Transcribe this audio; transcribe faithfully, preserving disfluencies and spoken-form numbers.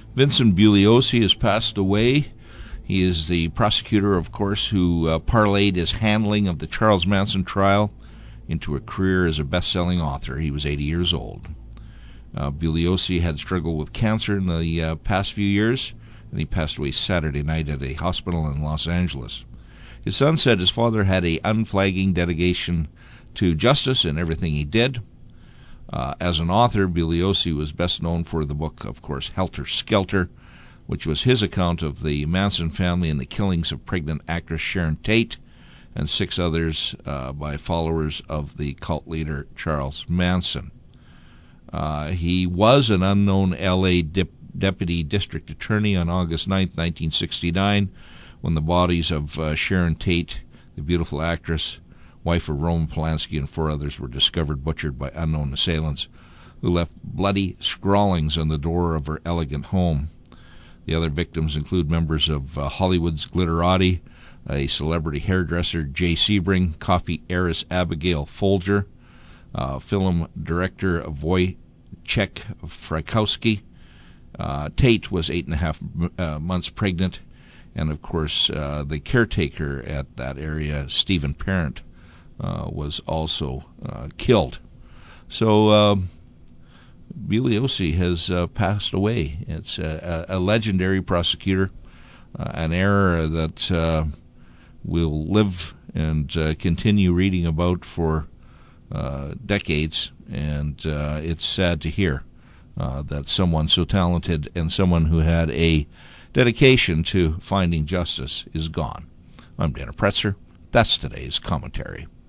Vincent Bugliosi has passed away. He is the prosecutor, of course, who uh, parlayed his handling of the Charles Manson trial into a career as a best-selling author. He was eighty years old. Uh, Bugliosi had struggled with cancer in the uh, past few years, and he passed away Saturday night at a hospital in Los Angeles. His son said his father had an unflagging dedication to justice in everything he did. Uh, as an author, Bugliosi was best known for the book, of course, Helter Skelter, which was his account of the Manson family and the killings of pregnant actress Sharon Tate and six others uh, by followers of the cult leader Charles Manson. Uh, he was an unknown L A dip, deputy district attorney on August ninth, nineteen sixty-nine, when the bodies of uh, Sharon Tate, the beautiful actress, wife of Roman Polanski, and four others were discovered butchered by unknown assailants who left bloody scrawlings on the door of her elegant home. The other victims include members of uh, Hollywood's glitterati, a celebrity hairdresser, Jay Sebring, coffee heiress Abigail Folger, uh, film director Wojciech Frykowski. Uh, Tate was eight and a half uh, months pregnant, and of course uh, the caretaker at that area, Stephen Parent, uh, was also uh, killed. So uh, Bugliosi has uh, passed away. It's a, a legendary prosecutor, uh, an era that uh, we'll live and uh, continue reading about for uh, decades, and uh, it's sad to hear uh, that someone so talented and someone who had a dedication to finding justice is gone. I'm Dana Pretzer. That's today's commentary.